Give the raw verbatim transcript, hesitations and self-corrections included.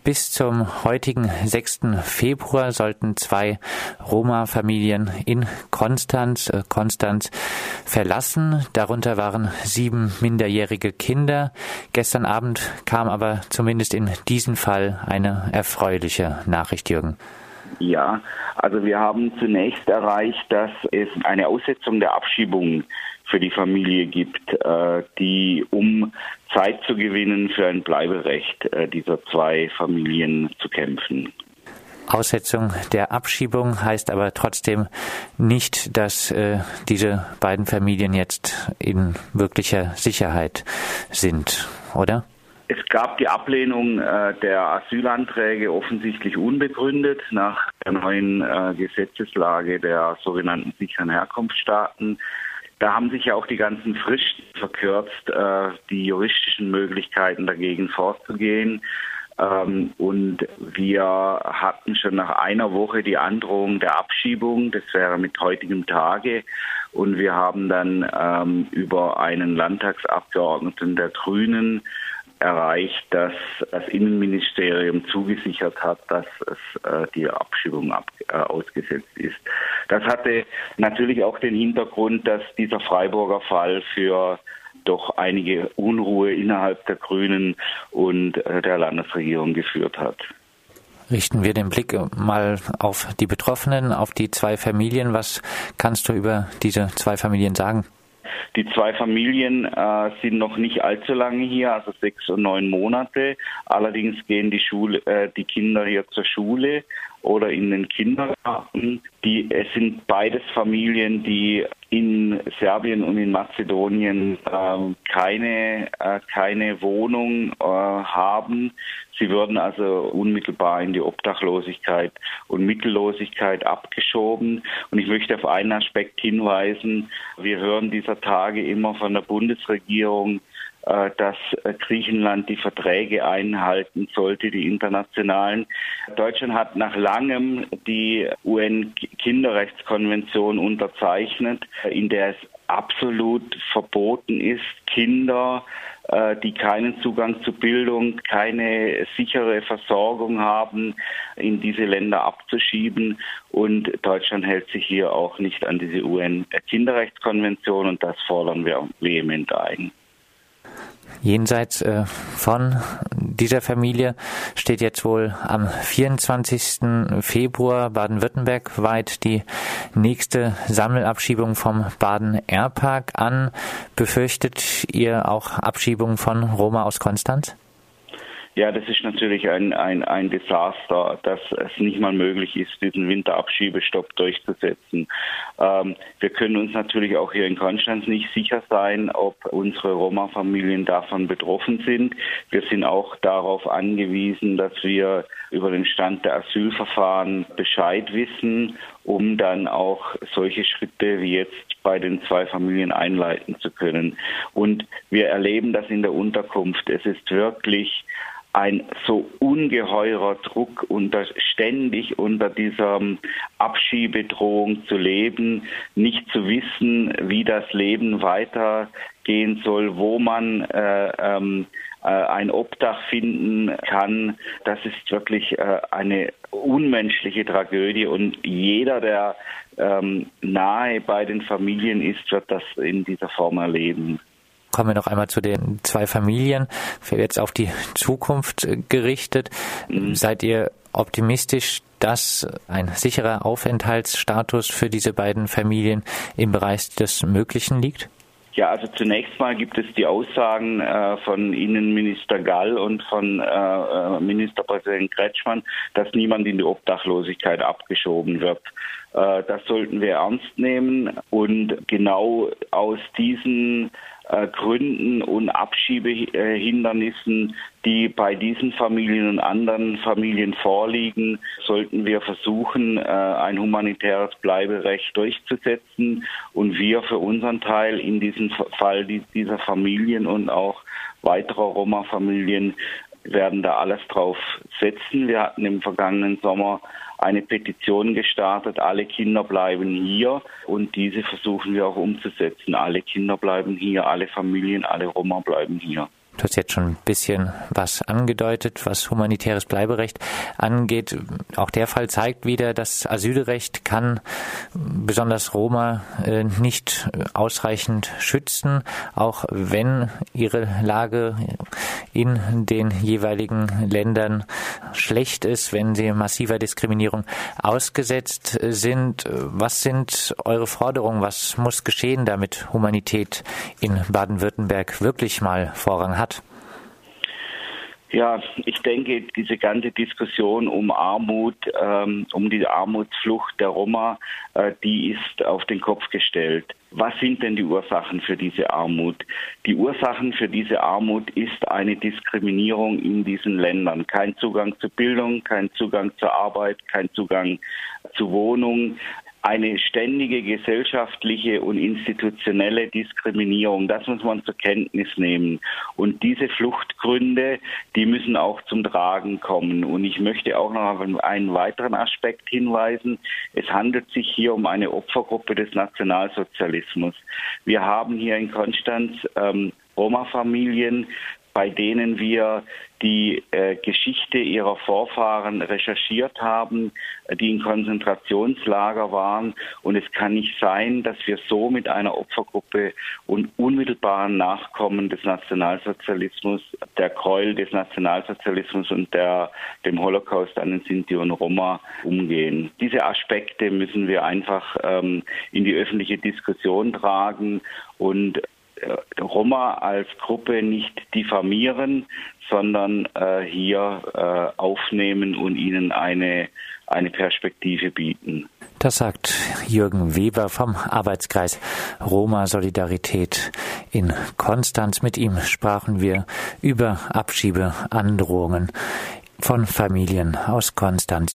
Bis zum heutigen sechsten Februar sollten zwei Roma-Familien in Konstanz, äh, Konstanz verlassen. Darunter waren sieben minderjährige Kinder. Gestern Abend kam aber zumindest in diesem Fall eine erfreuliche Nachricht, Jürgen. Ja, also wir haben zunächst erreicht, dass es eine Aussetzung der Abschiebung für die Familie gibt, äh, die, um Zeit zu gewinnen, für ein Bleiberecht äh, dieser zwei Familien zu kämpfen. Aussetzung der Abschiebung heißt aber trotzdem nicht, dass äh, diese beiden Familien jetzt in wirklicher Sicherheit sind, oder? Es gab die Ablehnung äh, der Asylanträge offensichtlich unbegründet nach der neuen äh, Gesetzeslage der sogenannten sicheren Herkunftsstaaten. Da haben sich ja auch die ganzen Fristen verkürzt, äh, die juristischen Möglichkeiten dagegen vorzugehen. Ähm, und wir hatten schon nach einer Woche die Androhung der Abschiebung, das wäre mit heutigem Tage. Und wir haben dann ähm, über einen Landtagsabgeordneten der Grünen erreicht, dass das Innenministerium zugesichert hat, dass es äh, die Abschiebung ab, äh, ausgesetzt ist. Das hatte natürlich auch den Hintergrund, dass dieser Freiburger Fall für doch einige Unruhe innerhalb der Grünen und äh, der Landesregierung geführt hat. Richten wir den Blick mal auf die Betroffenen, auf die zwei Familien. Was kannst du über diese zwei Familien sagen? Die zwei Familien äh, sind noch nicht allzu lange hier, also sechs und neun Monate. Allerdings gehen die Schule, äh, die Kinder hier zur Schule oder in den Kindergarten. Die, es sind beides Familien, die in Serbien und in Mazedonien äh, keine, äh, keine Wohnung äh, haben. Sie würden also unmittelbar in die Obdachlosigkeit und Mittellosigkeit abgeschoben. Und ich möchte auf einen Aspekt hinweisen. Wir hören dieser Tage immer von der Bundesregierung, dass Griechenland die Verträge einhalten sollte, die internationalen. Deutschland hat nach langem die U N-Kinderrechtskonvention unterzeichnet, in der es absolut verboten ist, Kinder, die keinen Zugang zu Bildung, keine sichere Versorgung haben, in diese Länder abzuschieben. Und Deutschland hält sich hier auch nicht an diese U N-Kinderrechtskonvention und das fordern wir vehement ein. Jenseits äh, von dieser Familie steht jetzt wohl am vierundzwanzigsten Februar baden-württembergweit die nächste Sammelabschiebung vom Baden-Airpark an. Befürchtet ihr auch Abschiebungen von Roma aus Konstanz? Ja, das ist natürlich ein, ein, ein Desaster, dass es nicht mal möglich ist, diesen Winterabschiebestopp durchzusetzen. Ähm, wir können uns natürlich auch hier in Konstanz nicht sicher sein, ob unsere Roma-Familien davon betroffen sind. Wir sind auch darauf angewiesen, dass wir über den Stand der Asylverfahren Bescheid wissen, um dann auch solche Schritte wie jetzt bei den zwei Familien einleiten zu können. Und wir erleben das in der Unterkunft. Es ist wirklich ein so ungeheurer Druck, unter, ständig unter dieser Abschiebedrohung zu leben, nicht zu wissen, wie das Leben weitergehen soll, wo man äh, ähm, äh, ein Obdach finden kann. Das ist wirklich äh, eine unmenschliche Tragödie und jeder, der ähm, nahe bei den Familien ist, wird das in dieser Form erleben. Kommen wir noch einmal zu den zwei Familien, jetzt auf die Zukunft gerichtet. Mhm. Seid ihr optimistisch, dass ein sicherer Aufenthaltsstatus für diese beiden Familien im Bereich des Möglichen liegt? Ja, also zunächst mal gibt es die Aussagen äh, von Innenminister Gall und von äh, Ministerpräsident Kretschmann, dass niemand in die Obdachlosigkeit abgeschoben wird. Äh, das sollten wir ernst nehmen und genau aus diesen äh, Gründen und Abschiebehindernissen, die bei diesen Familien und anderen Familien vorliegen, sollten wir versuchen, äh, ein humanitäres Bleiberecht durchzusetzen und wir für unseren Teil in diesem Fall dieser Familien und auch weiterer Roma-Familien werden da alles drauf setzen. Wir hatten im vergangenen Sommer eine Petition gestartet, alle Kinder bleiben hier und diese versuchen wir auch umzusetzen. Alle Kinder bleiben hier, alle Familien, alle Roma bleiben hier. Du hast jetzt schon ein bisschen was angedeutet, was humanitäres Bleiberecht angeht. Auch der Fall zeigt wieder, das Asylrecht kann besonders Roma nicht ausreichend schützen, auch wenn ihre Lage in den jeweiligen Ländern schlecht ist, wenn sie massiver Diskriminierung ausgesetzt sind. Was sind eure Forderungen? Was muss geschehen, damit Humanität in Baden-Württemberg wirklich mal Vorrang hat? Ja, ich denke, diese ganze Diskussion um Armut, ähm, um die Armutsflucht der Roma, äh, die ist auf den Kopf gestellt. Was sind denn die Ursachen für diese Armut? Die Ursachen für diese Armut ist eine Diskriminierung in diesen Ländern. Kein Zugang zur Bildung, kein Zugang zur Arbeit, kein Zugang zu Wohnung. Eine ständige gesellschaftliche und institutionelle Diskriminierung, das muss man zur Kenntnis nehmen. Und diese Fluchtgründe, die müssen auch zum Tragen kommen. Und ich möchte auch noch auf einen weiteren Aspekt hinweisen. Es handelt sich hier um eine Opfergruppe des Nationalsozialismus. Wir haben hier in Konstanz ähm, Roma-Familien, bei denen wir die äh, Geschichte ihrer Vorfahren recherchiert haben, die in Konzentrationslager waren. Und es kann nicht sein, dass wir so mit einer Opfergruppe und unmittelbaren Nachkommen des Nationalsozialismus, der Gräuel des Nationalsozialismus und der, dem Holocaust an den Sinti und Roma umgehen. Diese Aspekte müssen wir einfach ähm, in die öffentliche Diskussion tragen und Roma als Gruppe nicht diffamieren, sondern äh, hier äh, aufnehmen und ihnen eine, eine Perspektive bieten. Das sagt Jürgen Weber vom Arbeitskreis Roma Solidarität in Konstanz. Mit ihm sprachen wir über Abschiebeandrohungen von Familien aus Konstanz.